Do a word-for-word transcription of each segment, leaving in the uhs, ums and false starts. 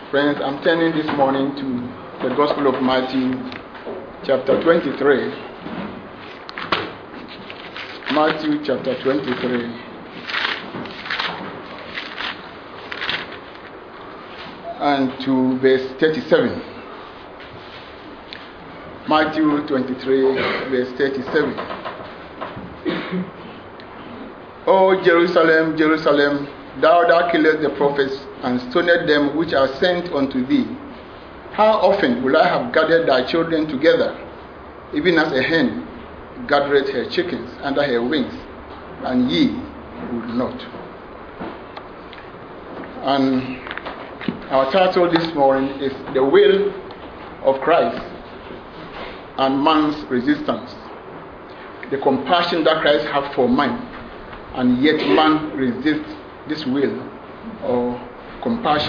Friends, I'm turning this morning to the Gospel of Matthew, chapter twenty-three. Matthew, chapter twenty-three. And to verse thirty-seven. Matthew twenty-three, verse thirty-seven. O Jerusalem, Jerusalem, thou that killest the prophets and stonest them which are sent unto thee, how often will I have gathered thy children together, even as a hen gathereth her chickens under her wings, and ye would not. And our title this morning is The Will of Christ and Man's Resistance. The compassion that Christ has for man, and yet man resists this will or compassion.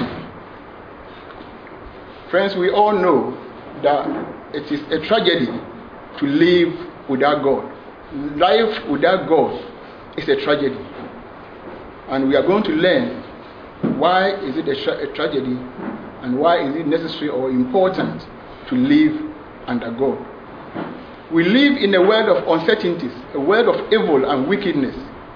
Friends, we all know that it is a tragedy to live without God. Life without God is a tragedy. And we are going to learn why is it a, tra- a tragedy and why is it necessary or important to live under God. We live in a world of uncertainties, a world of evil and wickedness.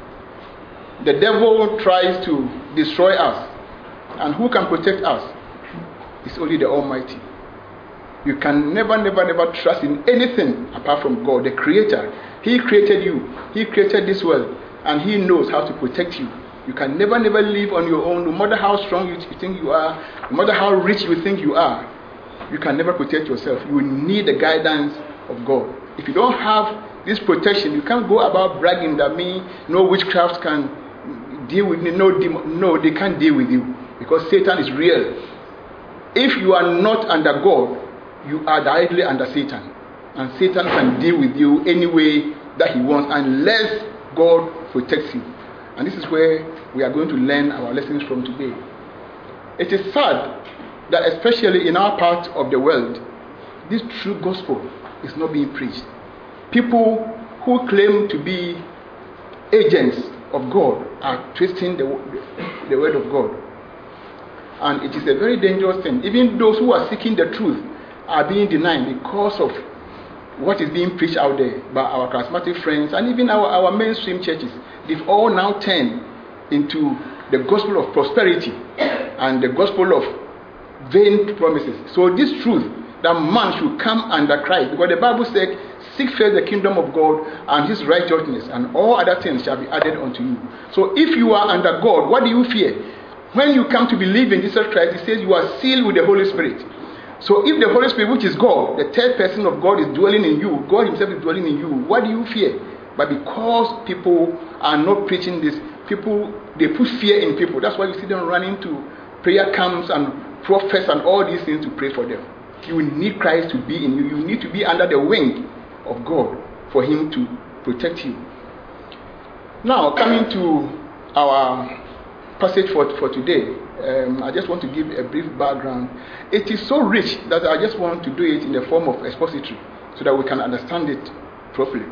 The devil tries to destroy us. And who can protect us? It's only the Almighty. You can never, never, never trust in anything apart from God, the Creator. He created you. He created this world. And He knows how to protect you. You can never, never live on your own, no matter how strong you think you are, no matter how rich you think you are. You can never protect yourself. You need the guidance of God. If you don't have this protection, you can't go about bragging that me, no witchcraft can deal with me. No, no, they can't deal with you because Satan is real. If you are not under God, you are directly under Satan. And Satan can deal with you any way that he wants unless God protects you. And this is where we are going to learn our lessons from today. It is sad that especially in our part of the world, this true gospel is not being preached. People who claim to be agents of God are twisting the, the, the word of God. And it is a very dangerous thing. Even those who are seeking the truth are being denied because of what is being preached out there by our charismatic friends and even our, our mainstream churches. They've all now turned into the gospel of prosperity and the gospel of vain promises. So this truth that man should come under Christ, because the Bible says, seek first the kingdom of God and his righteousness, and all other things shall be added unto you. So if you are under God, what do you fear? When you come to believe in Jesus Christ, it says you are sealed with the Holy Spirit. So if the Holy Spirit, which is God, the third person of God, is dwelling in you, God himself is dwelling in you, what do you fear? But because people are not preaching this, people, they put fear in people. That's why you see them running to prayer camps and prophets and all these things to pray for them. You need Christ to be in you. You need to be under the wing of God for him to protect you. Now, coming to our passage for, for today, um, I just want to give a brief background. It is so rich that I just want to do it in the form of expository so that we can understand it properly.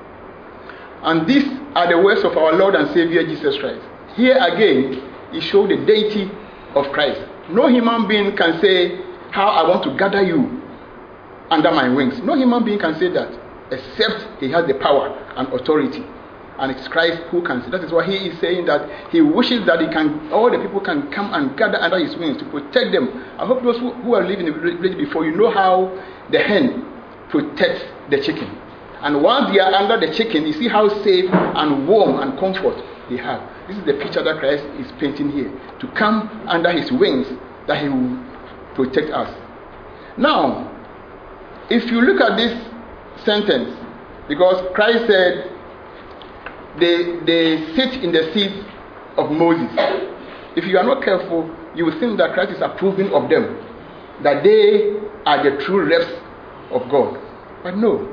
And these are the words of our Lord and Savior Jesus Christ. Here again, he showed the deity of Christ. No human being can say, how I want to gather you under my wings. No human being can say that except he has the power and authority. And it's Christ who can say. That is why he is saying that he wishes that he can, all the people can come and gather under his wings to protect them. I hope those who, who are living in the village before, you know how the hen protects the chicken. And once they are under the chicken, you see how safe and warm and comfort they have. This is the picture that Christ is painting here. To come under his wings, that he will protect us. Now, if you look at this sentence, because Christ said, they, they sit in the seat of Moses. If you are not careful, you will think that Christ is approving of them, that they are the true reps of God. But no,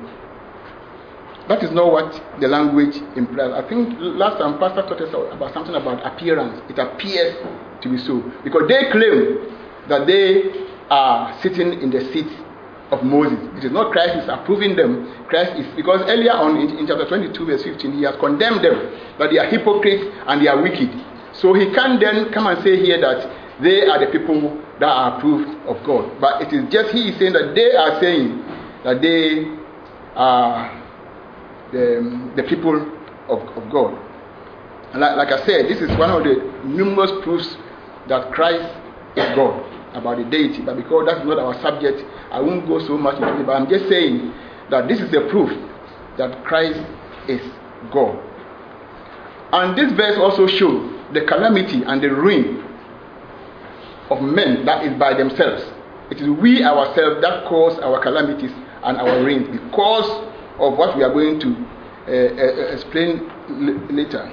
that is not what the language implies. I think last time Pastor taught us about something about appearance. It appears to be so. Because they claim that they are sitting in the seat of Moses. It is not Christ who is approving them. Christ is, because earlier on in, in chapter twenty-two verse fifteen, he has condemned them that they are hypocrites and they are wicked. So he can then come and say here that they are the people that are approved of God. But it is just he is saying that they are saying that they are the, the people of, of God. And like, like I said, this is one of the numerous proofs that Christ is God, about the deity. But because that's not our subject, I won't go so much into it. But I'm just saying that this is the proof that Christ is God. And this verse also shows the calamity and the ruin of men that is by themselves. It is we ourselves that cause our calamities and our ruins because of what we are going to uh, uh, explain l- later.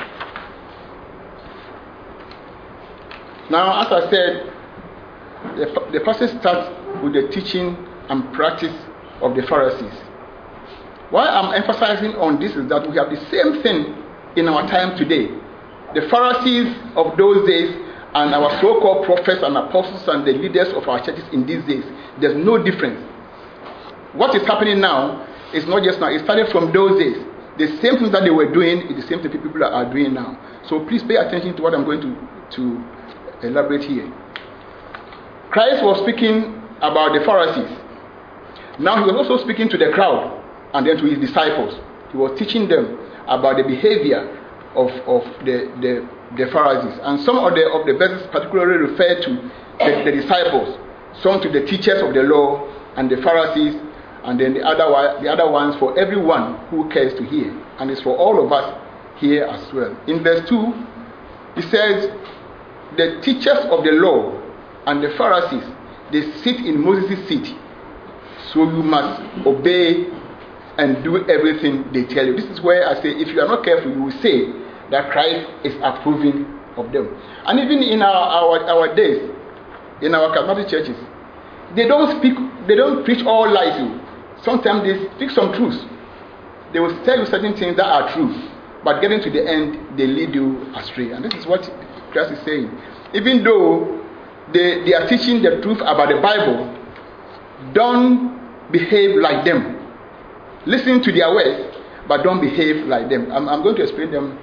Now, as I said, the, the passage starts with the teaching and practice of the Pharisees. Why I'm emphasizing on this is that we have the same thing in our time today. The Pharisees of those days and our so-called prophets and apostles and the leaders of our churches in these days, there's no difference. What is happening now is not just now, it started from those days. The same things that they were doing is the same thing people are doing now. So please pay attention to what I'm going to, to elaborate here. Christ was speaking about the Pharisees. Now he was also speaking to the crowd and then to his disciples. He was teaching them about the behavior of, of the, the, the Pharisees. And some of the, of the verses particularly refer to the, the disciples, some to the teachers of the law and the Pharisees, and then the other, the other ones for everyone who cares to hear. And it's for all of us here as well. In verse two, he says, the teachers of the law and the Pharisees, they sit in Moses' seat. So you must obey and do everything they tell you. This is where I say, if you are not careful, you will say that Christ is approving of them. And even in our, our, our days, in our charismatic churches, they don't speak, they don't preach all lies. Sometimes they speak some truths. They will tell you certain things that are true, but getting to the end, they lead you astray. And this is what Christ is saying. Even though they, they are teaching the truth about the Bible, don't behave like them. Listen to their words, but don't behave like them. I'm, I'm going to explain them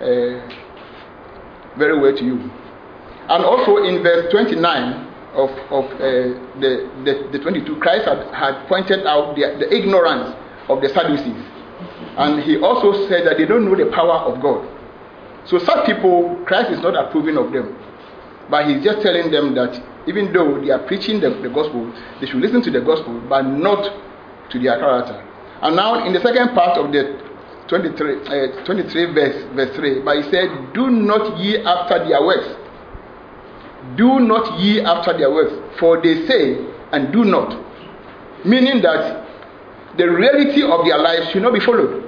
uh, very well to you. And also in verse twenty-nine of, of uh, the, the, the twenty-two, Christ had, had pointed out the, the ignorance of the Sadducees. And he also said that they don't know the power of God. So such people, Christ is not approving of them. But he's just telling them that even though they are preaching the, the gospel, they should listen to the gospel, but not to their character. And now in the second part of the twenty-three, uh, twenty-three verse, verse three, but he said, do not ye after their works. Do not ye after their works, for they say and do not. Meaning that the reality of their lives should not be followed.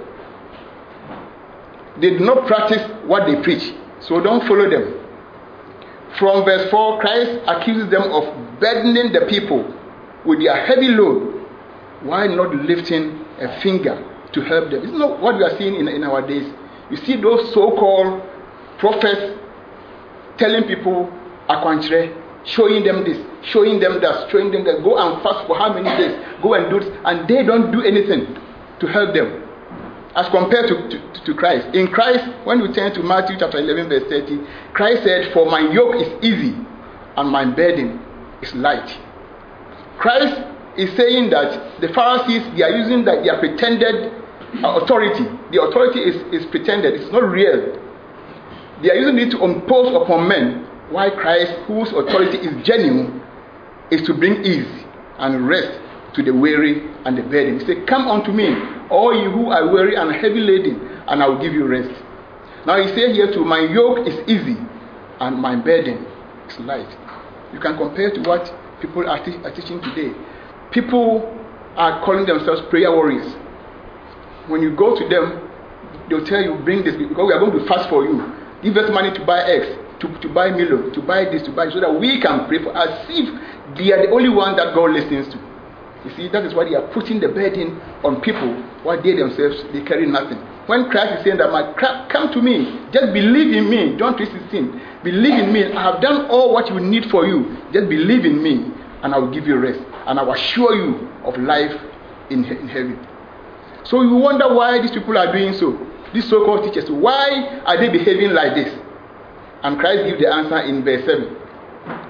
They do not practice what they preach, so don't follow them. From verse four, Christ accuses them of burdening the people with their heavy load. Why not lifting a finger to help them? It's not what we are seeing in, in our days. You see those so-called prophets telling people, Akwantre, showing them this, showing them that, showing them that, go and fast for how many days, go and do this, and they don't do anything to help them. As compared to, to, to Christ. In Christ, when we turn to Matthew chapter eleven, verse thirty, Christ said, for my yoke is easy and my burden is light. Christ is saying that the Pharisees, they are using that their pretended authority. The authority is, is pretended, it's not real. They are using it to impose upon men, while Christ, whose authority is genuine, is to bring ease and rest to the weary and the burden. He said, come unto me, all you who are weary and heavy laden, and I will give you rest. Now he said here too, my yoke is easy and my burden is light. You can compare to what people are, te- are teaching today. People are calling themselves prayer warriors. When you go to them, they'll tell you, bring this, because we are going to fast for you. Give us money to buy eggs, to, to buy Milo, to buy this, to buy, so that we can pray for, as if they are the only one that God listens to. You see, that is why they are putting the burden on people, while they themselves, they carry nothing. When Christ is saying that, my come to me, just believe in me, don't twist his sin. Believe in me, I have done all what you need for you. Just believe in me, and I will give you rest. And I will assure you of life in, in heaven. So you wonder why these people are doing so. These so-called teachers, why are they behaving like this? And Christ gives the answer in verse seven.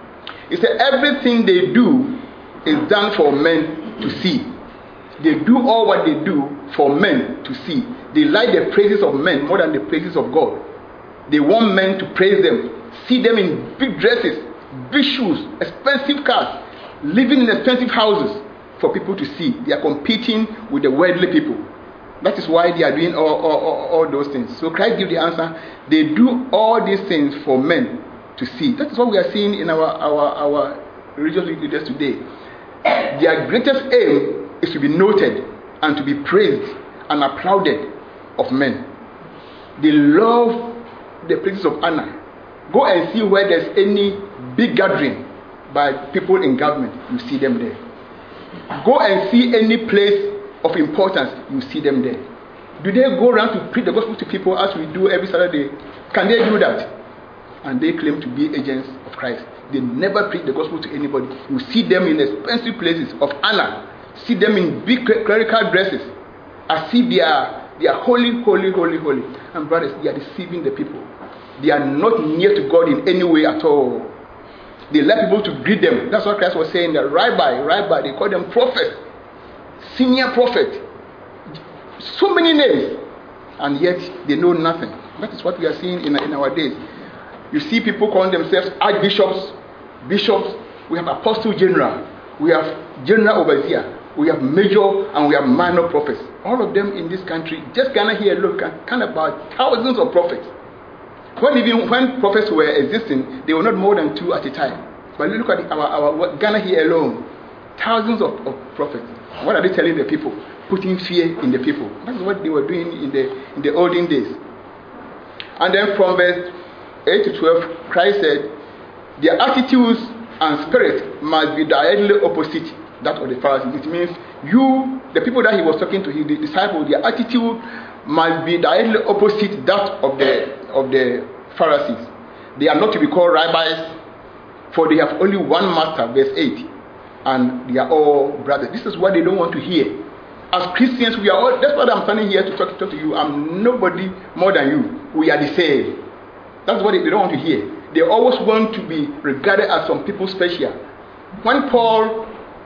He said everything they do is done for men to see. They do all what they do for men to see. They like the praises of men more than the praises of God. They want men to praise them, see them in big dresses, big shoes, expensive cars, living in expensive houses for people to see. They are competing with the worldly people. That is why they are doing all, all, all, all those things. So Christ gives the answer. They do all these things for men to see. That is what we are seeing in our, our, our religious leaders today. Their greatest aim is to be noted and to be praised and applauded of men. They love the places of honor. Go and see where there's any big gathering by people in government. You see them there. Go and see any place of importance. You see them there. Do they go around to preach the gospel to people as we do every Saturday? Can they do that? And they claim to be agents of Christ. They never preach the gospel to anybody. You see them in expensive places of honor. See them in big clerical dresses. As if they are, they are holy, holy, holy, holy. And brothers, they are deceiving the people. They are not near to God in any way at all. They let people to greet them. That's what Christ was saying. That rabbi, rabbi, they call them prophet, senior prophet. So many names. And yet they know nothing. That is what we are seeing in, in our days. You see people calling themselves archbishops, bishops. We have apostle general. We have general overseer. We have major and we have minor prophets. All of them in this country, just Ghana here, look, can about thousands of prophets. When even when prophets were existing, they were not more than two at a time. But look at our, our Ghana here alone, thousands of, of prophets. What are they telling the people? Putting fear in the people. That's what they were doing in the in the olden days. And then from verse eight to twelve, Christ said, their attitudes and spirit must be directly opposite that of the Pharisees. It means you, the people that he was talking to, his disciples, their attitude must be directly opposite that of the of the Pharisees. They are not to be called rabbis, for they have only one master, verse eight, and they are all brothers. This is what they don't want to hear. As Christians, we are all, that's why I'm standing here to talk, talk to you. I'm nobody more than you. We are the same. That's what they, they don't want to hear. They always want to be regarded as some people special. When Paul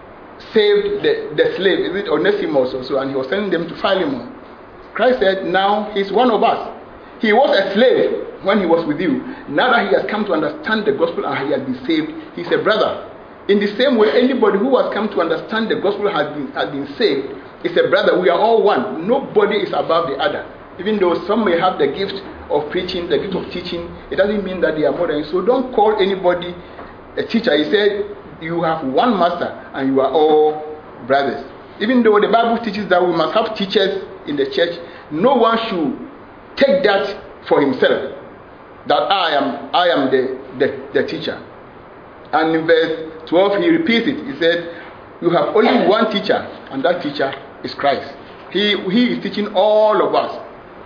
saved the, the slave, is it Onesimus or so, and he was sending them to Philemon, Christ said, now he's one of us. He was a slave when he was with you. Now that he has come to understand the gospel and he has been saved, he's a brother. In the same way, anybody who has come to understand the gospel has been, has been saved is a brother. We are all one. Nobody is above the other. Even though some may have the gift of preaching, the gift of teaching, it doesn't mean that they are more than you. So don't call anybody a teacher. He said, you have one master and you are all brothers. Even though the Bible teaches that we must have teachers in the church, no one should take that for himself, that I am I am the, the, the teacher. And in verse twelve he repeats it. He said, you have only one teacher, and that teacher is Christ. He, he is teaching all of us.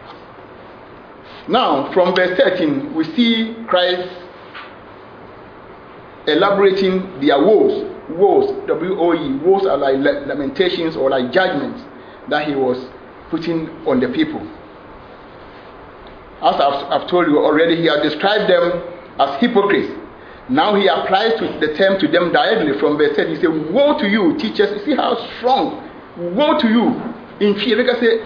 Now from verse thirteen we see Christ elaborating their woes. Woes, W O E, woes are like lamentations or like judgments that he was putting on the people. As I've, I've told you already, he has described them as hypocrites. Now he applies to the term to them directly from verse ten. He said, woe to you, teachers. You see how strong. Woe to you. In fear, like I say,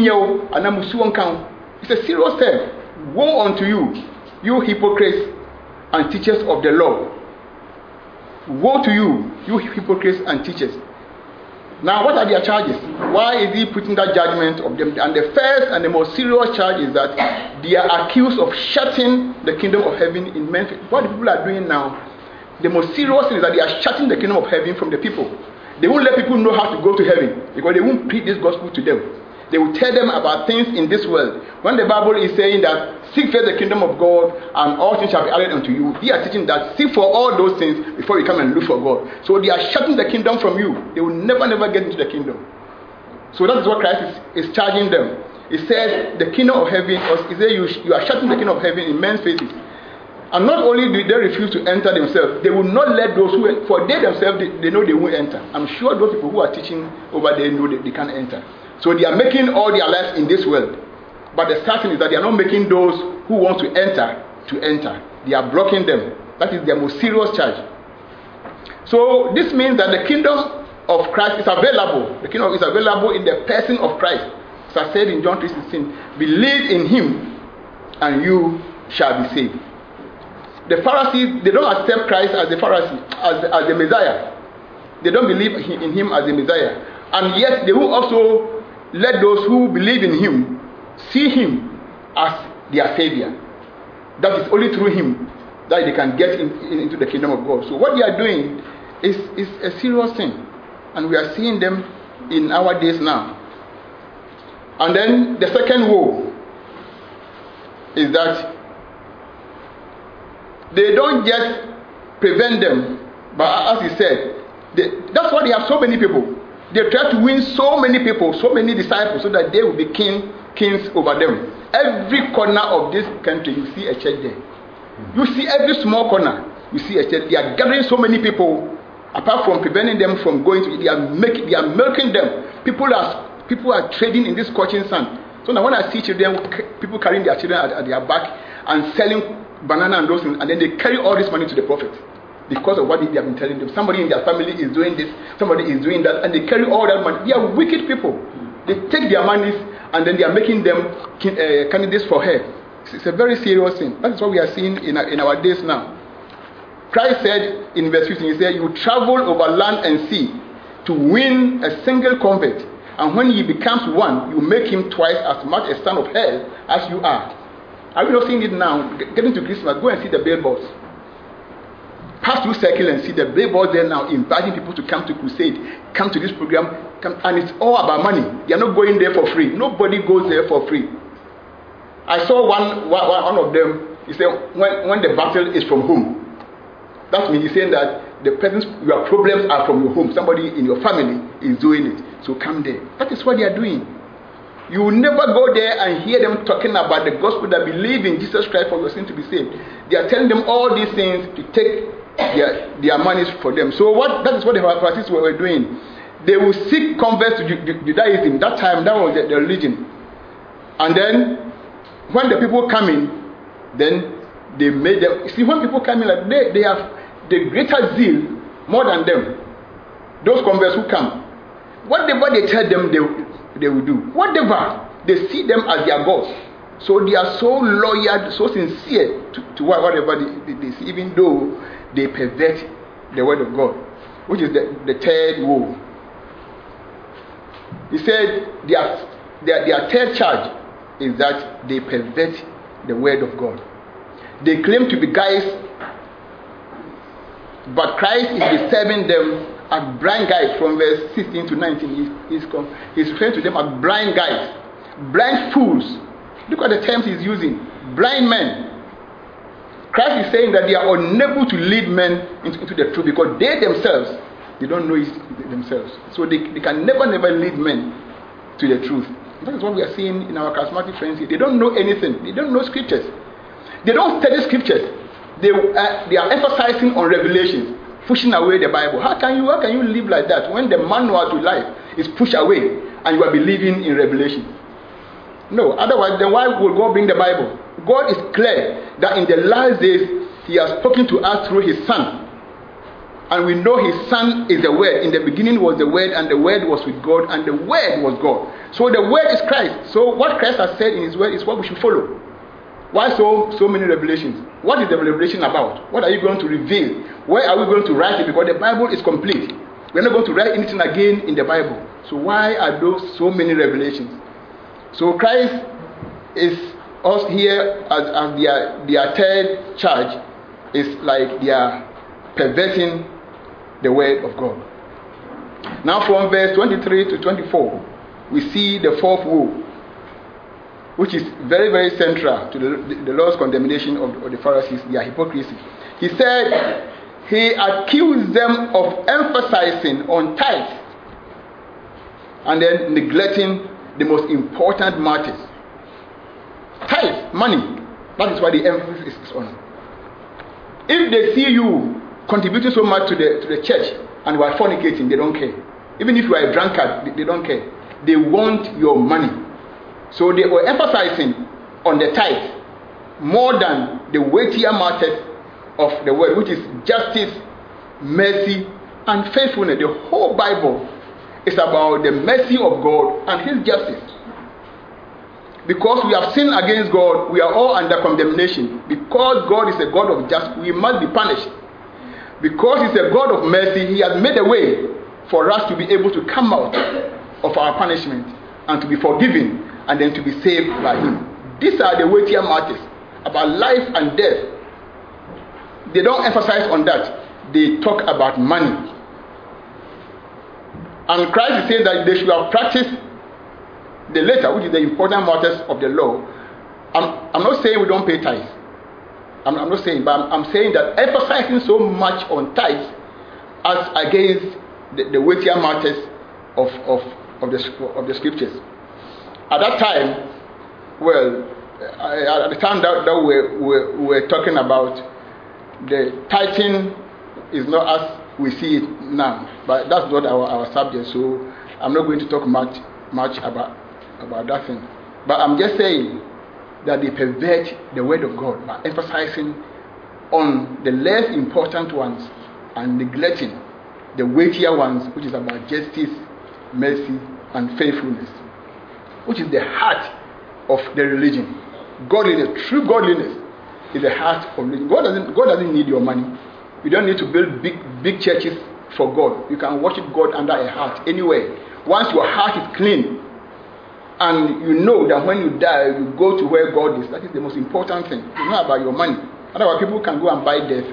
it's a serious term. Woe unto you, you hypocrites and teachers of the law. Woe to you, you hypocrites and teachers. Now, what are their charges? Why is he putting that judgment of them? And the first and the most serious charge is that they are accused of shutting the kingdom of heaven in men's face. What the people are doing now, the most serious thing is that they are shutting the kingdom of heaven from the people. They won't let people know how to go to heaven because they won't preach this gospel to them. They will tell them about things in this world. When the Bible is saying that seek first the kingdom of God and all things shall be added unto you, they are teaching that seek for all those things before you come and look for God. So they are shutting the kingdom from you. They will never, never get into the kingdom. So that is what Christ is, is charging them. He says the kingdom of heaven, or he says you, you are shutting the kingdom of heaven in men's faces. And not only do they refuse to enter themselves, they will not let those who, for they themselves, they, they know they won't enter. I'm sure those people who are teaching over there know that they can't enter. So they are making all their lives in this world. But the certain is that they are not making those who want to enter to enter. They are blocking them. That is their most serious charge. So this means that the kingdom of Christ is available. The kingdom is available in the person of Christ. As I said in John three sixteen, believe in him and you shall be saved. The Pharisees, they don't accept Christ as the Pharisee, as, as the Messiah. They don't believe in him as the Messiah. And yet they will also let those who believe in him see him as their Savior. That is only through him that they can get in, in, into the kingdom of God. So what they are doing is, is a serious thing. And we are seeing them in our days now. And then the second woe is that they don't just prevent them, but as he said, they, that's why they have so many people. They try to win so many people, so many disciples, so that they will be king, kings over them. Every corner of this country, you see a church there. You see every small corner, you see a church. They are gathering so many people. Apart from preventing them from going to, they are making, they are milking them. People are people are trading in this scorching sun. So now when I see children, people carrying their children at, at their back and selling banana and those things, and then they carry all this money to the prophet because of what they have been telling them. Somebody in their family is doing this, somebody is doing that, and they carry all that money. They are wicked people. They take their monies and then they are making them uh, candidates for her. It's a very serious thing. That is what we are seeing in our, in our days now. Christ said in verse fifteen, he said, you travel over land and sea to win a single convert. And when he becomes one, you make him twice as much a son of hell as you are. Are we not seeing it now? Getting to Christmas, go and see the billboards. Pass through Circle and see the billboards there now, inviting people to come to crusade, come to this program, come, and it's all about money. They are not going there for free. Nobody goes there for free. I saw one, one, one of them, he said, when, when the battle is from home. That means he's saying that the presence, your problems are from your home. Somebody in your family is doing it. So come there. That is what they are doing. You will never go there and hear them talking about the gospel, that believe in Jesus Christ for your sin to be saved. They are telling them all these things to take their, their monies for them. So what that is what the Pharisees were doing. They will seek converts to Judaism. That time, that was the, the religion. And then, when the people come in, then they made them. See, when people come in, like they, they have the greater zeal more than them. Those converts who come, whatever they tell them, they, they will do. Whatever, they see them as their gods. So they are so loyal, so sincere to, to whatever they, they, they see, even though they pervert the word of God, which is the, the third woe. He said their, their, their third charge is that they pervert the word of God. They claim to be guys, but Christ is describing them as blind guys. From verse sixteen to nineteen, he's, he's, he's referring to them as blind guys, blind fools. Look at the terms he's using. Blind men. Christ is saying that they are unable to lead men into, into the truth because they themselves, they don't know it themselves. So they, they can never, never lead men to the truth. That is what we are seeing in our charismatic friends here. They don't know anything. They don't know scriptures. They don't study scriptures. They, uh, they are emphasizing on revelations, pushing away the Bible. How can you how can you live like that when the manual to life is pushed away and you are believing in revelation? No, otherwise then why would God bring the Bible? God is clear that in the last days he has spoken to us through his Son. And we know his Son is the Word. In the beginning was the Word, and the Word was with God, and the Word was God. So the Word is Christ. So what Christ has said in his Word is what we should follow. Why so so many revelations? What is the revelation about? What are you going to reveal? Where are we going to write it? Because the Bible is complete. We're not going to write anything again in the Bible. So why are those so many revelations? So Christ is us here as, as their, their third charge is like they are perverting the word of God. Now from verse twenty-three to twenty-four, we see the fourth woe, which is very, very central to the, the, the Lord's condemnation of, of the Pharisees, their hypocrisy. He said, he accused them of emphasizing on tithes and then neglecting the most important matters. Tithes, money, that is why the emphasis is on. If they see you contributing so much to the to the church and you are fornicating, they don't care. Even if you are a drunkard, they, they don't care. They want your money. So they were emphasizing on the tithe more than the weightier matters of the word, which is justice, mercy, and faithfulness. The whole Bible is about the mercy of God and His justice. Because we have sinned against God, we are all under condemnation. Because God is a God of justice, we must be punished. Because He's a God of mercy, He has made a way for us to be able to come out of our punishment and to be forgiven and then to be saved by Him. These are the weightier matters about life and death. They don't emphasize on that. They talk about money. And Christ is saying that they should have practiced the latter, which is the important matters of the law. I'm, I'm not saying we don't pay tithes. I'm, I'm not saying, but I'm, I'm saying that emphasizing so much on tithes as against the, the weightier matters of, of, of, the, of the scriptures. At that time, well, at the time that, that we, we, we were talking about, the tithing is not as we see it now, but that's not our, our subject, so I'm not going to talk much much about about that thing. But I'm just saying that they pervert the word of God by emphasizing on the less important ones and neglecting the weightier ones, which is about justice, mercy, and faithfulness, which is the heart of the religion. Godliness, true godliness, is the heart of religion. God doesn't God doesn't need your money. You don't need to build big big churches for God. You can worship God under a heart anywhere. Once your heart is clean, and you know that when you die, you go to where God is. That is the most important thing. It's not about your money. Otherwise, people can go and buy death.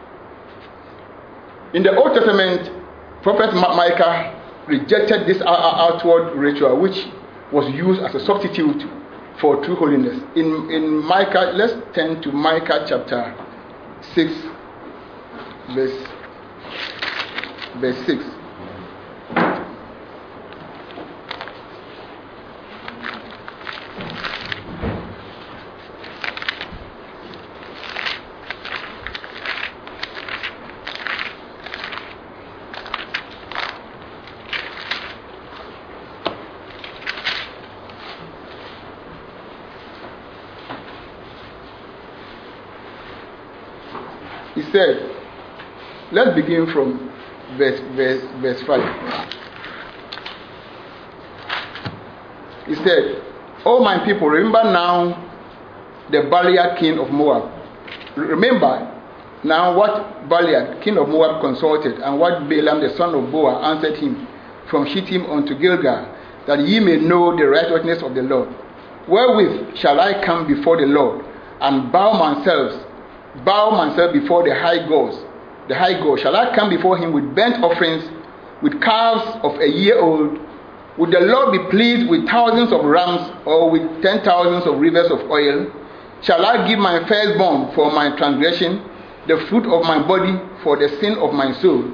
In the Old Testament, Prophet Micah rejected this outward ritual, which was used as a substitute for true holiness. In in Micah, let's turn to Micah chapter six, verse verse six. He said, let's begin from verse, verse, verse five. He said, "O my people, remember now the Baliad king of Moab." Remember now what Baliad king of Moab consulted, and what Balaam the son of Beor answered him from Shittim unto Gilgal, that ye may know the righteousness of the Lord. Wherewith shall I come before the Lord, and bow myself bow myself before the high gods, the high God? Shall I come before him with burnt offerings, with calves of a year old? Would the Lord be pleased with thousands of rams, or with ten thousands of rivers of oil? Shall I give my firstborn for my transgression, the fruit of my body for the sin of my soul?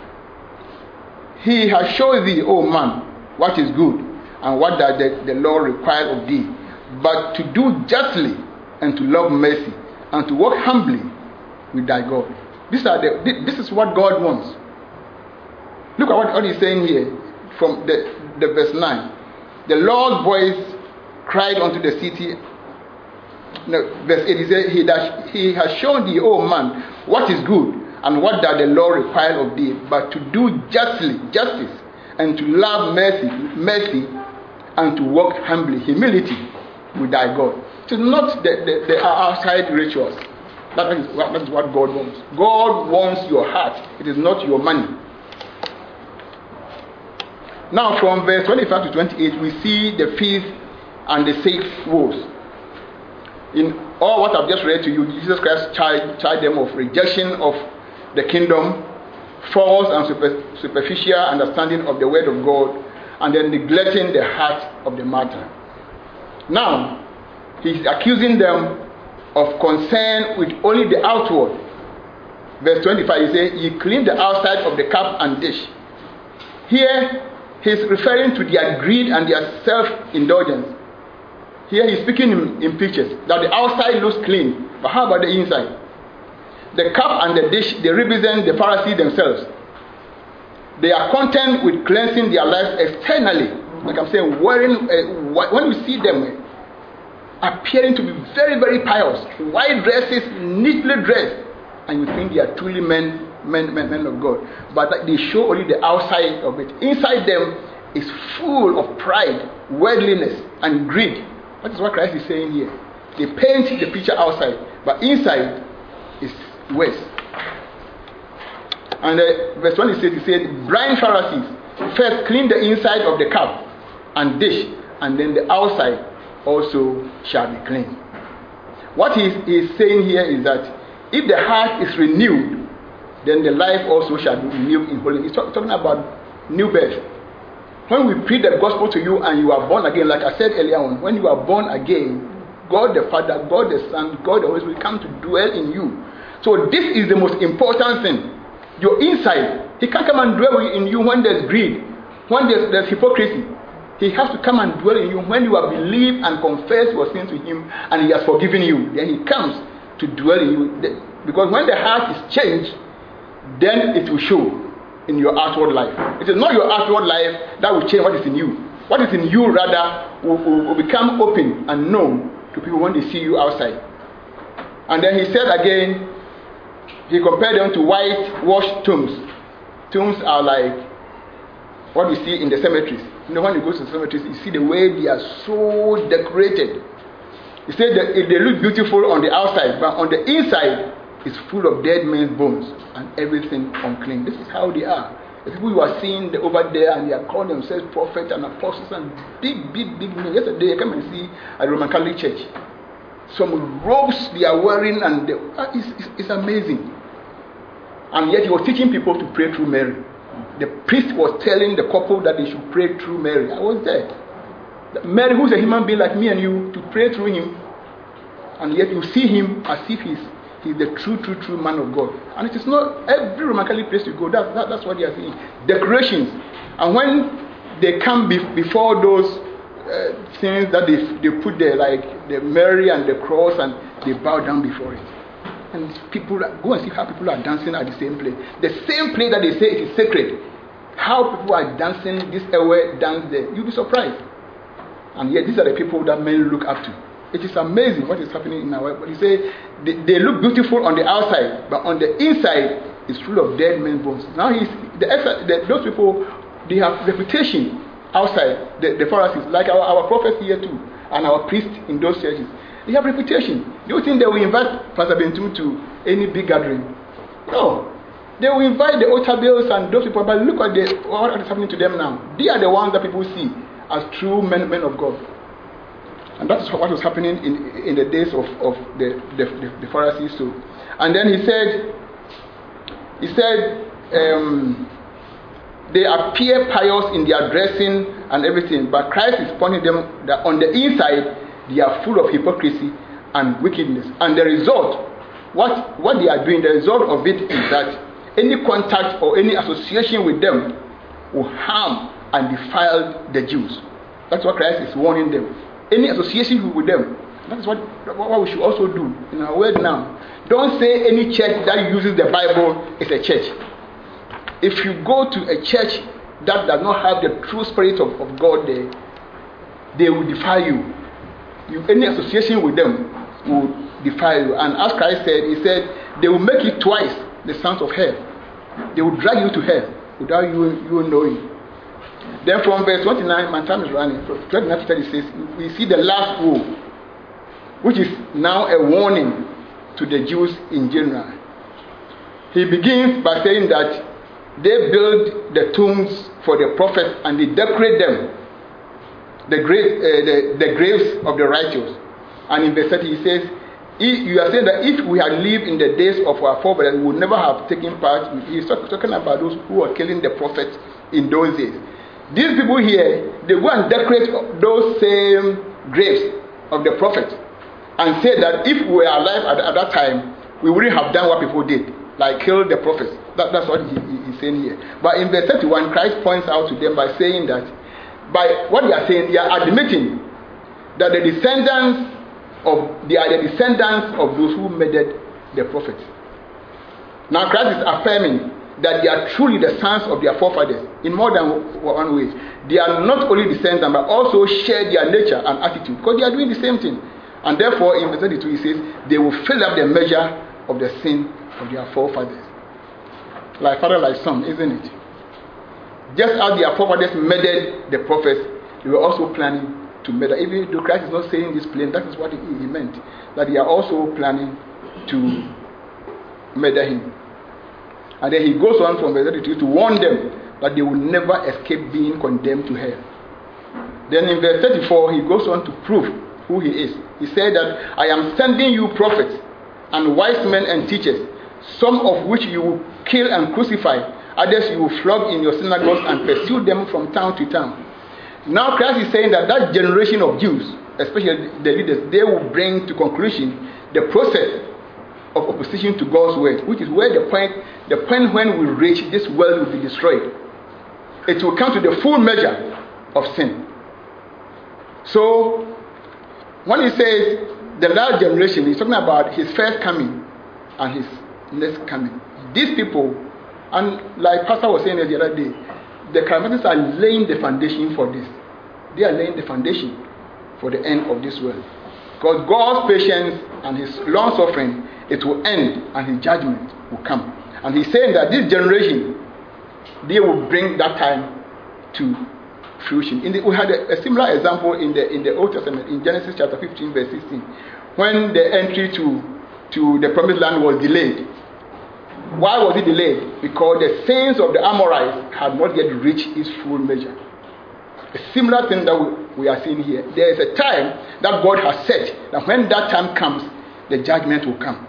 He has showed thee, O man, what is good, and what does the, the Lord require of thee, but to do justly, and to love mercy, and to walk humbly with thy God. These are the, this is what God wants. Look at what, what he's saying here from the, the verse nine. The Lord's voice cried unto the city. No, verse eight, he said, he, that, he has shown thee, O man, what is good, and what does the Lord require of thee, but to do justly, justice, and to love mercy, mercy, and to walk humbly, humility with thy God. It is not the, the, the outside rituals. That is, that is what God wants. God wants your heart. It is not your money. Now from verse twenty-five to twenty-eight, we see the fifth and the sixth woes. In all what I've just read to you, Jesus Christ charged, charged them of rejection of the kingdom, false and super, superficial understanding of the word of God, and then neglecting the heart of the matter. Now, he's accusing them of concern with only the outward. Verse twenty-five, he says, "Ye clean the outside of the cup and dish." Here, he's referring to their greed and their self-indulgence. Here, he's speaking in, in pictures, that the outside looks clean, but how about the inside? The cup and the dish, they represent the Pharisees themselves. They are content with cleansing their lives externally. Like I'm saying, wearing, uh, when you see them appearing to be very, very pious, white dresses, neatly dressed, and you think they are truly men, men, men, men of God. But they show only the outside of it. Inside them is full of pride, worldliness, and greed. That is what Christ is saying here. They paint the picture outside, but inside is worse. And uh, verse twenty-six, he said, blind Pharisees, first clean the inside of the cup and dish, and then the outside also shall be clean. What he is saying here is that if the heart is renewed, then the life also shall be renewed in holiness. He's talk, talking about new birth. When we preach the gospel to you and you are born again, like I said earlier on, when you are born again, God the Father, God the Son, God the Holy Spirit will come to dwell in you. So this is the most important thing. Your inside. He can't come and dwell in you when there's greed, when there's, there's hypocrisy. He has to come and dwell in you when you have believed and confessed your sins to him and he has forgiven you. Then he comes to dwell in you. Because when the heart is changed, then it will show in your outward life. It is not your outward life that will change what is in you. What is in you rather will, will, will become open and known to people when they see you outside. And then he said again, he compared them to whitewashed tombs. Tombs are like what you see in the cemeteries. You know, when you go to the cemeteries, you see the way they are so decorated. He said that they look beautiful on the outside, but on the inside, it's full of dead men's bones and everything unclean. This is how they are. The people you are seeing over there, and they are calling themselves prophets and apostles and big, big, big men. Yesterday, I come and see a Roman Catholic church. Some robes they are wearing, and they, uh, it's, it's, it's amazing. And yet he was teaching people to pray through Mary. The priest was telling the couple that they should pray through Mary. I was there. Mary, who's a human being like me and you, to pray through him. And yet you see him as if he's he's the true, true, true man of God. And it is not every Roman Catholic place you go. That, that, that's what they are saying. Decorations. And when they come be, before those uh, things that they, they put there, like the Mary and the cross, and they bow down before it. And people, go and see how people are dancing at the same place. The same place that they say it is sacred. How people are dancing this Ewe dance there. You'll be surprised. And yet these are the people that men look up to. It is amazing what is happening in our. But you say they, they look beautiful on the outside, but on the inside is full of dead men's bones. Now he's the, the those people, they have reputation outside. The, the Pharisees, like our, our prophets here too, and our priests in those churches, they have reputation. Do you think they will invite Pastor Bentum to any big gathering? No. They will invite the Otabills and those people, but look at the, what is happening to them now. They are the ones that people see as true men, men of God. And that's what was happening in, in the days of, of the, the, the, the Pharisees too. And then he said, he said, um, they appear pious in their dressing and everything, but Christ is pointing them that on the inside, they are full of hypocrisy and wickedness. And the result, what, what they are doing, the result of it is that any contact or any association with them will harm and defile the Jews. That's what Christ is warning them. Any association with them. That's what, what we should also do in our world now. Don't say any church that uses the Bible is a church. If you go to a church that does not have the true spirit of, of God there, they will defile you. you. Any association with them will defile you. And as Christ said, he said, they will make you twice the sons of hell. They will drag you to hell without you, you knowing. Then from verse twenty-nine, my time is running, from twenty-nine to thirty-six, we see the last woe, which is now a warning to the Jews in general. He begins by saying that they build the tombs for the prophets and they decorate them, the, grave, uh, the, the graves of the righteous. And in verse thirty he says, you are saying that if we had lived in the days of our forefathers, we would never have taken part. He's talking about those who were killing the prophets in those days. These people here, they go and decorate those same graves of the prophets and say that if we were alive at, at that time, we wouldn't have done what people did, like kill the prophets. That, that's what he, he, he's saying here. But in verse thirty-one, Christ points out to them by saying that, by what they are saying, they are admitting that the descendants of, they are the descendants of those who murdered the prophets. Now Christ is affirming that they are truly the sons of their forefathers in more than one way. They are not only descendants, but also share their nature and attitude, because they are doing the same thing. And therefore, in verse thirty-two, he says, they will fill up the measure of the sin of their forefathers. Like father, like son, isn't it? Just as their forefathers murdered the prophets, they were also planning to murder. Even though Christ is not saying this plain, that is what he, he meant. That they are also planning to murder him. And then he goes on from verse thirty-two to warn them that they will never escape being condemned to hell. Then in verse thirty-four, he goes on to prove who he is. He said that I am sending you prophets and wise men and teachers, some of which you will kill and crucify, others you will flog in your synagogues and pursue them from town to town. Now Christ is saying that that generation of Jews, especially the leaders, they will bring to conclusion the process of opposition to God's word, which is where the point, the point when we reach, this world will be destroyed. It will come to the full measure of sin. So, when he says the last generation, he's talking about his first coming and his next coming. These people, and like Pastor was saying the other day, the charismatics are laying the foundation for this. They are laying the foundation for the end of this world. Because God's patience and his long suffering, it will end and his judgment will come. And he's saying that this generation, they will bring that time to fruition. In the, we had a, a similar example in the in the Old Testament, in Genesis chapter fifteen, verse sixteen, when the entry to, to the promised land was delayed. Why was it delayed? Because the sins of the Amorites had not yet reached its full measure. A similar thing that we, we are seeing here. There is a time that God has set that when that time comes, the judgment will come.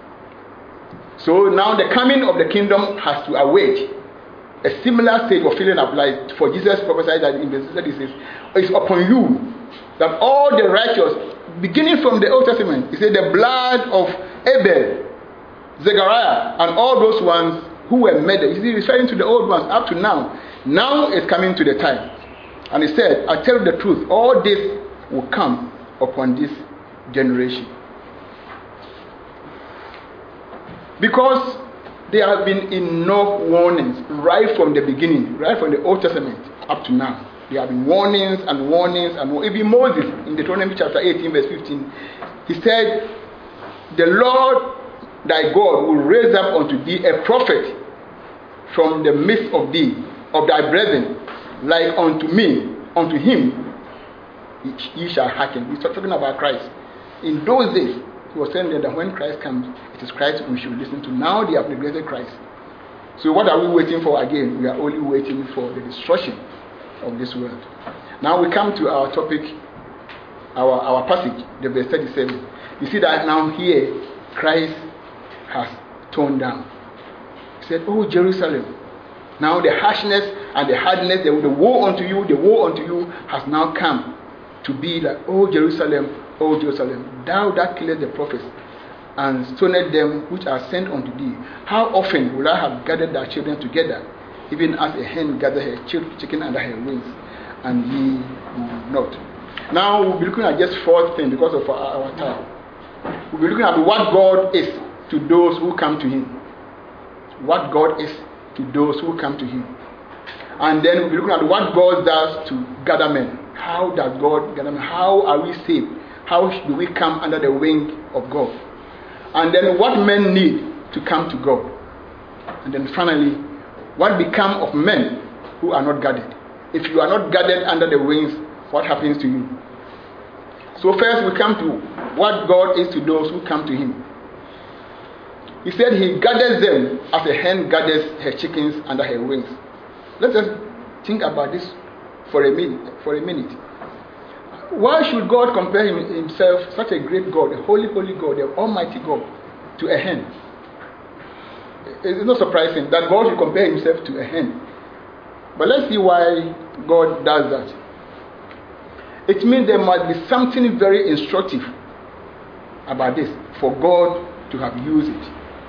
So now the coming of the kingdom has to await. A similar state of feeling applies. For Jesus prophesied that in verse thirty-six, it's upon you that all the righteous, beginning from the Old Testament, he said the blood of Abel, Zechariah, and all those ones who were murdered. He's referring to the old ones up to now. Now it's coming to the time. And he said, I tell you the truth, all this will come upon this generation. Because there have been enough warnings right from the beginning, right from the Old Testament up to now. There have been warnings and warnings and warnings. Even Moses in Deuteronomy chapter eighteen, verse fifteen, he said, the Lord thy God will raise up unto thee a prophet from the midst of thee, of thy brethren, like unto me, unto him ye shall hearken. He's talking about Christ. In those days, he was saying that when Christ comes, it is Christ we should listen to. Now they have neglected Christ. So what are we waiting for again? We are only waiting for the destruction of this world. Now we come to our topic, our, our passage, the verse thirty-seven. You see that now here, Christ has toned down. He said, oh Jerusalem, now the harshness and the hardness, the, the woe unto you, the woe unto you has now come to be like, oh Jerusalem, oh Jerusalem, thou that killest the prophets and stoned them which are sent unto thee. How often would I have gathered thy children together, even as a hen gathers her chicken under her wings, and ye will not. Now we'll be looking at just four things because of our, our time. We'll be looking at what God is to those who come to him. What God is to those who come to him. And then we'll be looking at what God does to gather men. How does God gather men? How are we saved? How do we come under the wing of God? And then what men need to come to God. And then finally, what become of men who are not gathered? If you are not gathered under the wings, what happens to you? So first we come to what God is to those who come to him. He said he gathers them as a hen gathers her chickens under her wings. Let us think about this for a minute. For a minute. Why should God compare him, himself, such a great God, a holy, holy God, the almighty God, to a hen? It's not surprising that God should compare himself to a hen. But let's see why God does that. It means there must be something very instructive about this for God to have used it.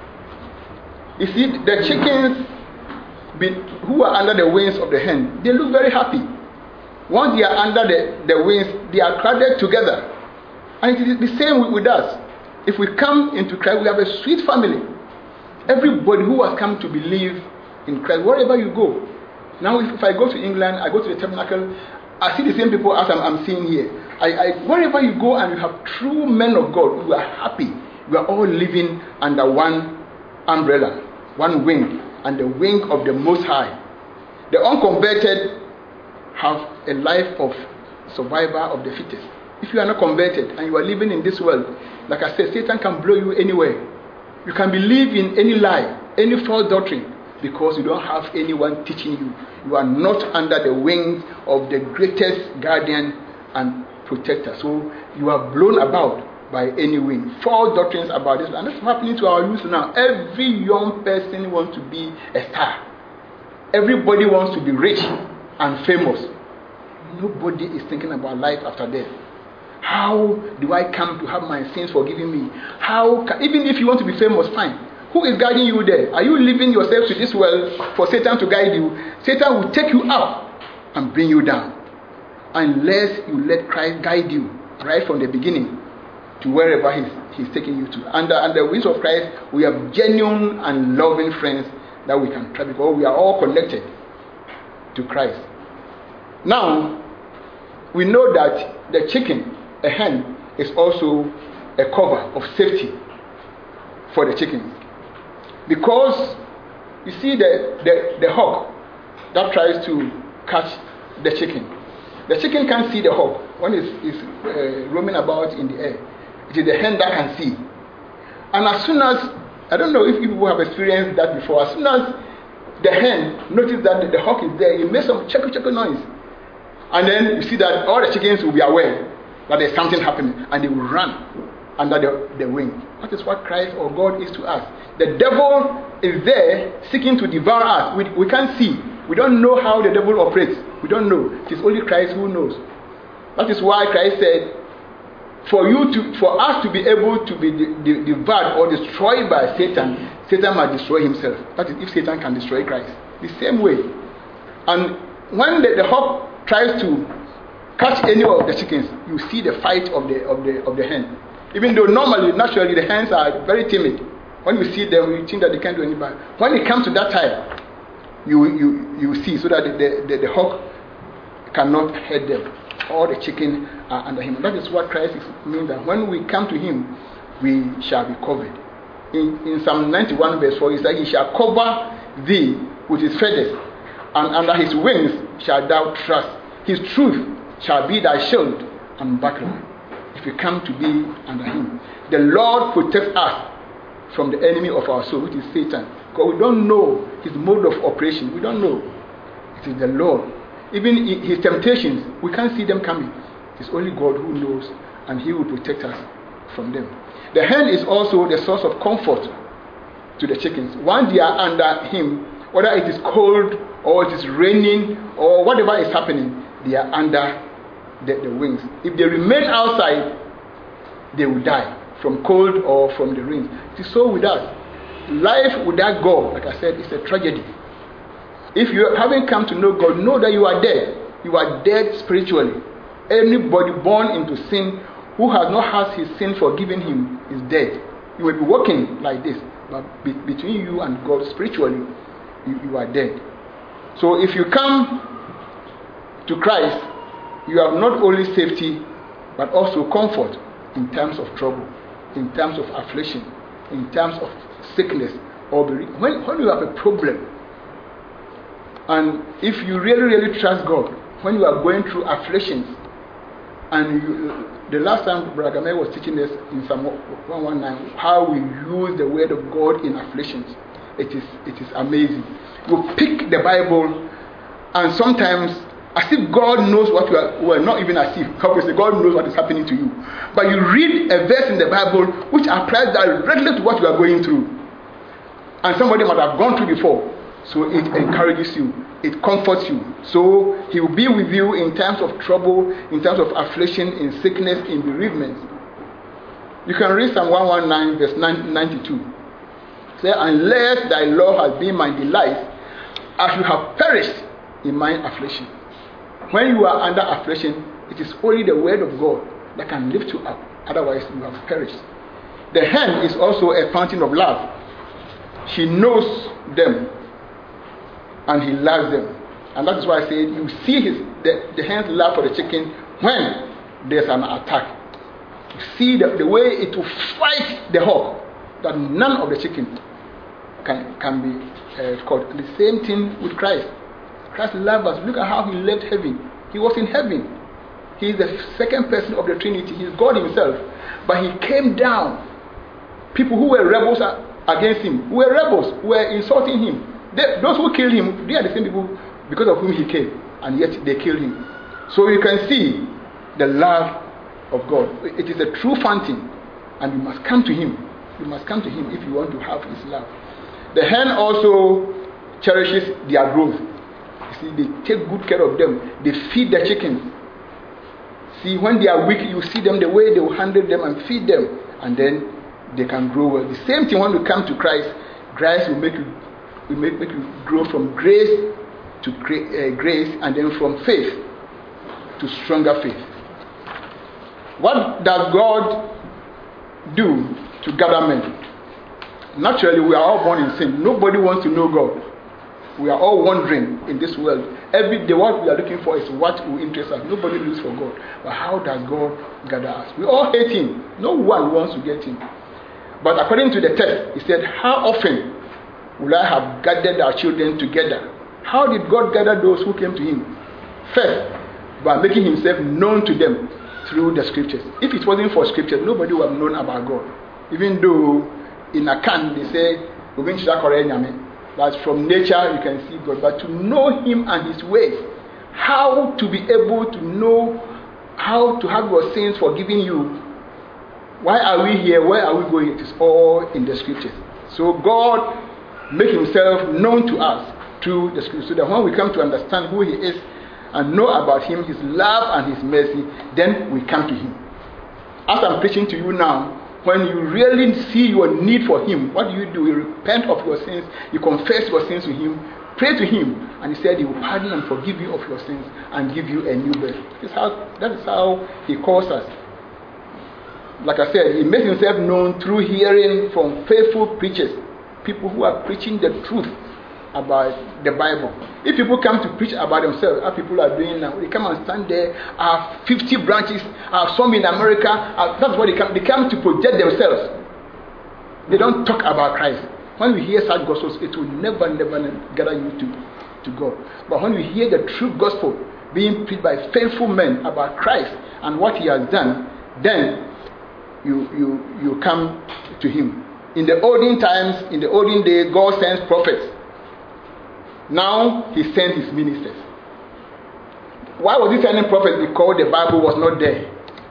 You see, the chickens who are under the wings of the hen, they look very happy. Once they are under the, the wings, they are crowded together. And it is the same with us. If we come into Christ, we have a sweet family. Everybody who has come to believe in Christ, wherever you go. Now, if, if I go to England, I go to the tabernacle, I see the same people as I'm, I'm seeing here. I, I, wherever you go and you have true men of God who are happy, We are all living under one umbrella, one wing, and the wing of the Most High. The unconverted have a life of survival of the fittest. If you are not converted and you are living in this world, like I said, Satan can blow you anywhere. You can believe in any lie, any false doctrine, because you don't have anyone teaching you. You are not under the wings of the greatest guardian and protector. So you are blown about by any wind. False doctrines about this. And that's happening to our youth now. Every young person wants to be a star. Everybody wants to be rich and famous. Nobody is thinking about life after death. How do I come to have my sins forgiven me? How can, even if you want to be famous, fine. Who is guiding you there? Are you leaving yourself to this world for Satan to guide you? Satan will take you up and bring you down. Unless you let Christ guide you right from the beginning to wherever he's, he's taking you to. Under, under the wings of Christ, we have genuine and loving friends that we can trust because we are all connected to Christ. Now, we know that the chicken, a hen, is also a cover of safety for the chickens. Because, you see the, the, the hawk that tries to catch the chicken. The chicken can't see the hawk when it's, it's uh, roaming about in the air. It is the hen that can see. And as soon as, I don't know if people have experienced that before, as soon as the hen notices that the hawk is there, it makes some chuckle chuckle noise. And then you see that all the chickens will be aware that there's something happening and they will run under the, the wing. That is what Christ or God is to us. The devil is there seeking to devour us. We, we can't see. We don't know how the devil operates. We don't know. It is only Christ who knows. That is why Christ said, for you to, for us to be able to be de- de- devoured or destroyed by Satan, Satan must destroy himself. That is, if Satan can destroy Christ. The same way. And when the, the hawk tries to catch any of the chickens, you see the fight of the of the of the hen. Even though normally, naturally, the hens are very timid. When you see them, you think that they can't do anything. When it comes to that time, you you you see so that the the, the hawk cannot hurt them. All the chicken are under him. That is what Christ means, that when we come to him, we shall be covered. In, in Psalm ninety-one verse four, he said, he shall cover thee with his feathers, and under his wings shalt thou trust. His truth shall be thy shield and buckler. If we come to be under him, the Lord protects us from the enemy of our soul, which is Satan. Because we don't know his mode of operation. We don't know. It is the Lord. Even his temptations, we can't see them coming. It's only God who knows, and he will protect us from them. The hen is also the source of comfort to the chickens. Once they are under him, whether it is cold or it is raining or whatever is happening, they are under the, the wings. If they remain outside, they will die from cold or from the rain. It is so with us. Life without God, like I said, is a tragedy. If you haven't come to know God, know that you are dead. You are dead spiritually. Anybody born into sin who has not had his sin forgiven him is dead. You will be walking like this, but be- between you and God spiritually, you, you are dead. So if you come to Christ, you have not only safety, but also comfort in times of trouble, in times of affliction, in times of sickness, or bereavement. When, when you have a problem, and if you really, really trust God, when you are going through afflictions, and you, the last time Brother Gamel was teaching us in Psalm one nineteen how we use the word of God in afflictions, it is it is amazing. You pick the Bible, and sometimes as if God knows what you are, well, not even as if, obviously God knows what is happening to you. But you read a verse in the Bible which applies directly to what you are going through. And somebody might have gone through before. So it encourages you, it comforts you. So he will be with you in times of trouble, in times of affliction, in sickness, in bereavement. You can read Psalm one nineteen verse ninety-two. Say, unless thy law has been my delight, I should have perished in mine affliction. When you are under affliction, it is only the word of God that can lift you up. Otherwise, you have perished. The hen is also a fountain of love. She knows them, and he loves them. And that is why I said, you see his the, the hen's love for the chicken when there's an attack. see the, the way it will fight the hawk, that none of the chicken can, can be uh, caught. And the same thing with Christ. Christ loved us. Look at how he left heaven. He was in heaven. He is the second person of the Trinity. He is God himself. But he came down. People who were rebels against him, who were rebels, who were insulting him. They, those who killed him, they are the same people because of whom he came. And yet they killed him. So you can see the love of God. It is a true fountain. And you must come to him. You must come to him if you want to have his love. The hen also cherishes their growth. You see, they take good care of them. They feed the chickens. See, when they are weak, you see them the way they will handle them and feed them. And then they can grow well. The same thing when you come to Christ. Christ will make you, will make, make you grow from grace to gra- uh, grace, and then from faith to stronger faith. What does God do to gather men? Naturally, we are all born in sin. Nobody wants to know God. We are all wandering in this world. Every day, what we are looking for is what will interest us. Nobody looks for God. But how does God gather us? We all hate him. No one wants to get him. But according to the text, he said, how often will I have gathered our children together? How did God gather those who came to him? First, by making himself known to them through the scriptures. If it wasn't for scriptures, nobody would have known about God. Even though in Akan they say, that from nature you can see God. But to know him and his ways, how to be able to know how to have your sins forgiven you. Why are we here? Where are we going? It is all in the scriptures. So God made himself known to us through the scriptures. So that when we come to understand who he is and know about him, his love and his mercy, then we come to him. As I'm preaching to you now, when you really see your need for him, what do you do? You repent of your sins, you confess your sins to him, pray to him, and he said he will pardon and forgive you of your sins and give you a new birth. That is how, that is how he calls us. Like I said, he makes himself known through hearing from faithful preachers, people who are preaching the truth about the Bible. If people come to preach about themselves, how people are doing now, they come and stand there. I have fifty branches. I have some in America. I, that's what they come. They come to project themselves. They don't talk about Christ. When we hear such gospels, it will never, never gather you to, to God. But when we hear the true gospel being preached by faithful men about Christ and what he has done, then you you you come to him. In the olden times, in the olden days, God sends prophets. Now he sends his ministers. Why was he sending prophets? Because the Bible was not there.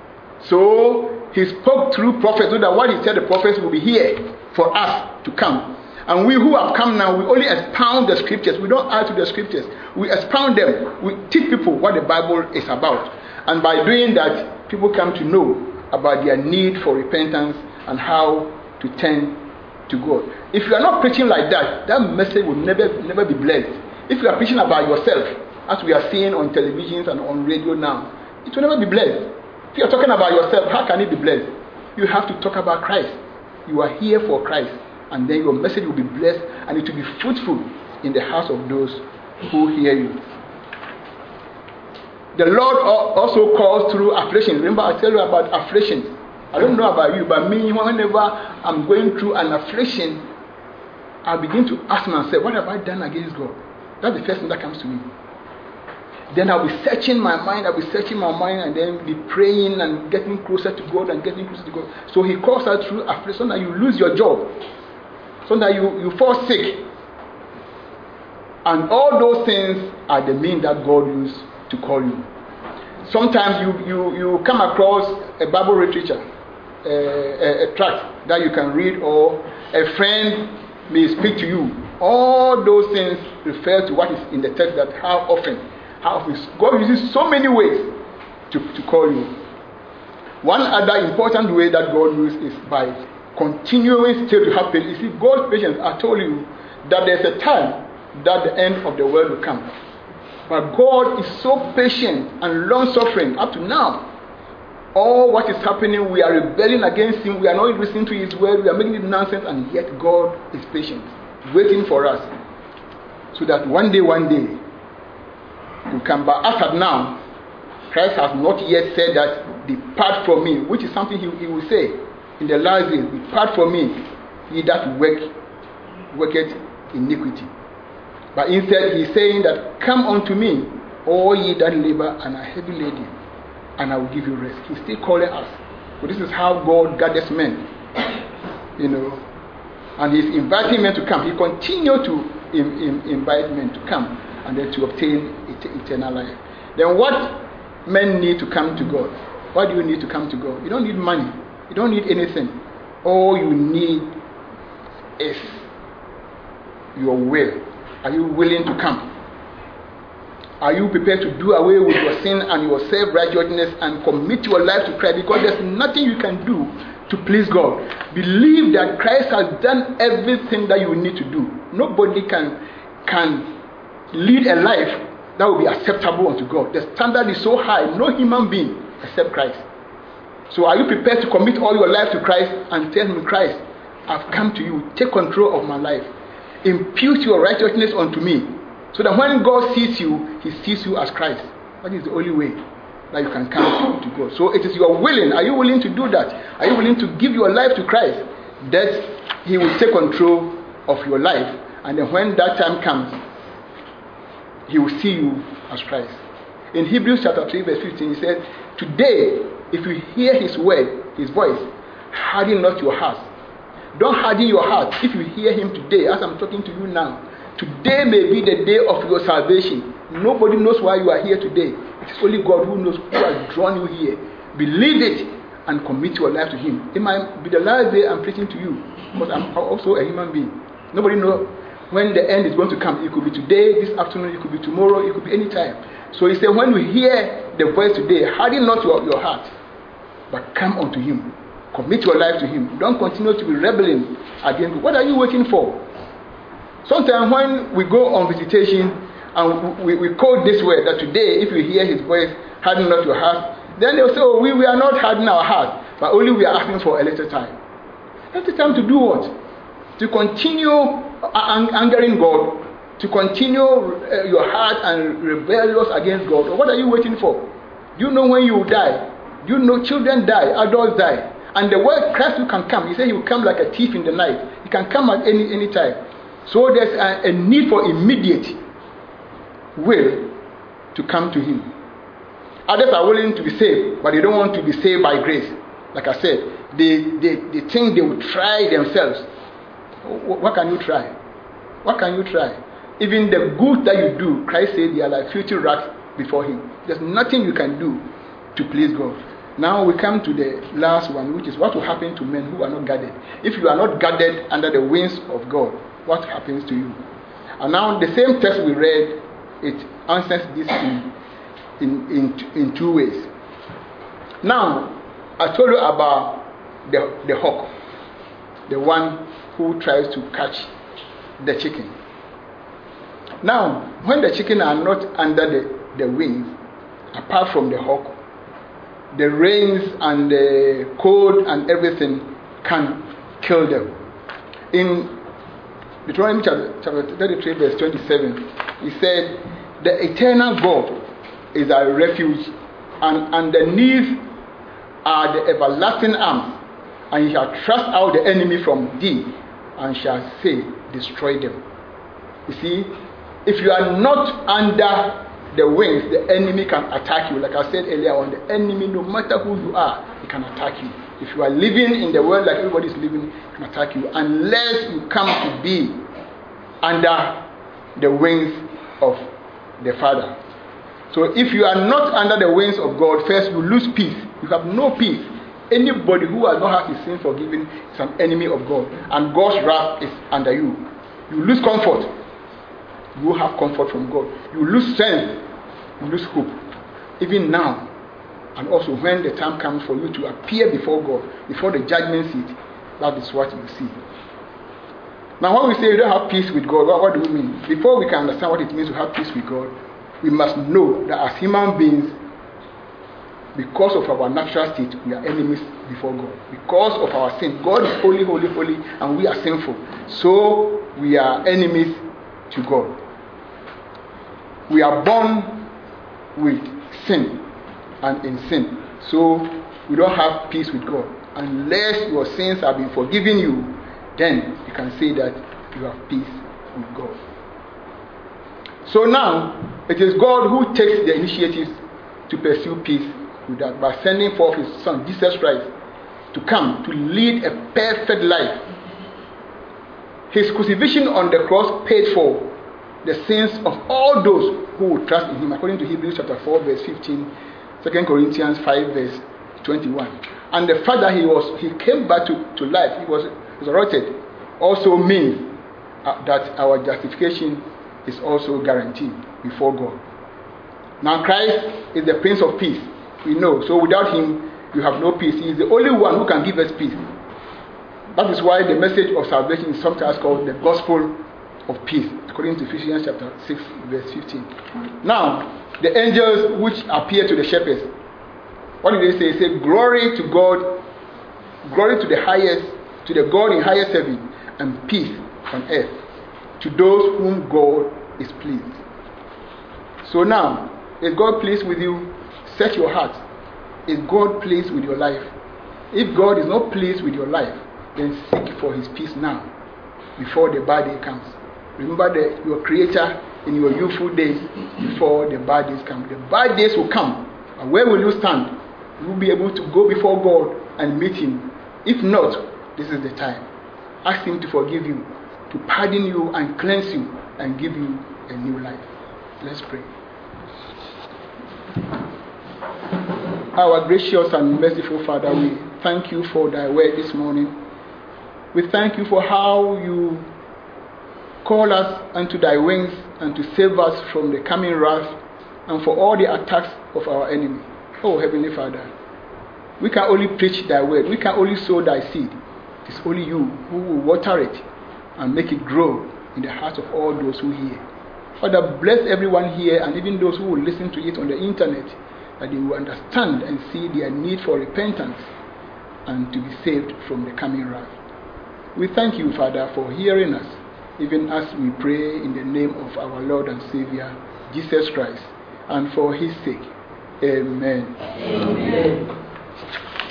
So he spoke through prophets so that what he said the prophets will be here for us to come. And we who have come now, we only expound the scriptures. We don't add to the scriptures. We expound them. We teach people what the Bible is about. And by doing that, people come to know about their need for repentance and how to turn to God. If you are not preaching like that, that message will never, never be blessed. If you are preaching about yourself, as we are seeing on televisions and on radio now, it will never be blessed. If you are talking about yourself, how can it be blessed? You have to talk about Christ. You are here for Christ, and then your message will be blessed, and it will be fruitful in the hearts of those who hear you. The Lord also calls through affliction. Remember, I tell you about affliction. I don't know about you, but me, whenever I'm going through an affliction, I begin to ask myself, what have I done against God? That's the first thing that comes to me. Then I'll be searching my mind, I'll be searching my mind, and then be praying and getting closer to God and getting closer to God. So he calls out through affliction, so that you lose your job, so that you, you fall sick. And all those things are the means that God used to call you. Sometimes you, you, you come across a Bible literature, a, a, a tract that you can read, or a friend may speak to you. All those things refer to what is in the text, that how often, how often God uses so many ways to, to call you. One other important way that God uses is by continuing still to have patience. You see, God's patience, I told you that there's a time that the end of the world will come. But God is so patient and long-suffering up to now. All what is happening, we are rebelling against him, we are not listening to his word, we are making it nonsense, and yet God is patient, waiting for us, so that one day, one day, you come back. As of now, Christ has not yet said that, depart from me, which is something he, he will say in the last days. Depart from me, ye that work, worketh iniquity. But instead he's saying that, come unto me, all ye that labor and are heavy laden, and I will give you rest. He's still calling us. But this is how God gathers men. You know, and he's inviting men to come. He continues to in, in, invite men to come and then to obtain et- eternal life. Then what men need to come to God? What do you need to come to God? You don't need money. You don't need anything. All you need is your will. Are you willing to come? Are you prepared to do away with your sin and your self-righteousness and commit your life to Christ? Because there's nothing you can do to please God. Believe that Christ has done everything that you need to do. Nobody can, can lead a life that will be acceptable unto God. The standard is so high, no human being except Christ. So are you prepared to commit all your life to Christ and tell him, Christ, I've come to you, take control of my life. Impute your righteousness unto me. So that when God sees you, he sees you as Christ. That is the only way that you can come to God. So it is your willing. Are you willing to do that? Are you willing to give your life to Christ? That he will take control of your life. And then when that time comes, he will see you as Christ. In Hebrews chapter three verse fifteen, he said, today, if you hear his word, his voice, harden not your heart. Don't harden your heart if you hear him today, as I'm talking to you now. Today may be the day of your salvation. Nobody knows why you are here today. It is only God who knows who has drawn you here. Believe it and commit your life to him. It might be the last day I'm preaching to you, because I'm also a human being. Nobody knows when the end is going to come. It could be today, this afternoon, it could be tomorrow, it could be any time. So he said, when you hear the voice today, harden not your, your heart, but come unto him. Commit your life to him. Don't continue to be rebelling against him. What are you waiting for? Sometimes when we go on visitation and we, we quote this word that today, if you hear his voice, harden not your heart, then they'll say, oh, we, we are not hardening our heart, but only we are asking for a little time. A little time to do what? To continue ang- angering God, to continue uh, your heart and rebellious against God. What are you waiting for? Do you know when you will die? Do you know children die, adults die? And the word Christ who can come, he said he will come like a thief in the night. He can come at any, any time. So there's a, a need for immediate will to come to him. Others are willing to be saved, but they don't want to be saved by grace. Like I said, they, they, they think they will try themselves. What can you try? What can you try? Even the good that you do, Christ said they are like filthy rags before him. There's nothing you can do to please God. Now we come to the last one, which is what will happen to men who are not gathered. If you are not gathered under the wings of God, what happens to you? And now the same text we read, it answers this in, in, in, in two ways. Now, I told you about the, the hawk, the one who tries to catch the chicken. Now, when the chicken are not under the, the wings, apart from the hawk, the rains and the cold and everything can kill them. In Deuteronomy chapter thirty-three, verse twenty-seven, he said, the eternal God is our refuge, and underneath are the everlasting arms, and he shall thrust out the enemy from thee, and shall say, destroy them. You see, if you are not under the wings, the enemy can attack you. Like I said earlier on, the enemy, no matter who you are, he can attack you. If you are living in the world like everybody is living, he can attack you. Unless you come to be under the wings of the Father. So if you are not under the wings of God, first you lose peace. You have no peace. Anybody who has not had his sin forgiven is an enemy of God. And God's wrath is under you. You lose comfort. You will have comfort from God. You lose strength. You lose hope. Even now. And also when the time comes for you to appear before God, before the judgment seat, that is what you see. Now when we say you don't have peace with God, what, what do we mean? Before we can understand what it means to have peace with God, we must know that as human beings, because of our natural state, we are enemies before God. Because of our sin, God is holy, holy, holy, and we are sinful. So we are enemies to God. We are born with sin. and in sin. So we don't have peace with God. Unless your sins have been forgiven you, then you can say that you have peace with God. So now, it is God who takes the initiative to pursue peace with that by sending forth his Son, Jesus Christ, to come to lead a perfect life. His crucifixion on the cross paid for the sins of all those who would trust in him, according to Hebrews chapter four, verse fifteen, Second Corinthians five, verse twenty-one. And the fact that he was he came back to, to life, he was resurrected, also means uh, that our justification is also guaranteed before God. Now Christ is the Prince of Peace, we know. So without him, you have no peace. He is the only one who can give us peace. That is why the message of salvation is sometimes called the gospel of peace, according to Ephesians chapter six, verse fifteen. Now, the angels which appear to the shepherds, what did they say? They say, glory to God, glory to the highest, to the God in highest heaven, and peace on earth, to those whom God is pleased. So now, is God pleased with you? Set your heart. Is God pleased with your life? If God is not pleased with your life, then seek for his peace now, before the bad day comes. Remember the, your Creator in your youthful days before the bad days come. The bad days will come. And where will you stand? You will be able to go before God and meet him. If not, this is the time. Ask him to forgive you, to pardon you and cleanse you and give you a new life. Let's pray. Our gracious and merciful Father, we thank you for thy word this morning. We thank you for how you call us unto thy wings and to save us from the coming wrath and for all the attacks of our enemy. Oh, Heavenly Father, we can only preach thy word. We can only sow thy seed. It is only you who will water it and make it grow in the hearts of all those who hear. Father, bless everyone here and even those who will listen to it on the internet, that they will understand and see their need for repentance and to be saved from the coming wrath. We thank you, Father, for hearing us, even as we pray in the name of our Lord and Savior, Jesus Christ, and for his sake. Amen. Amen.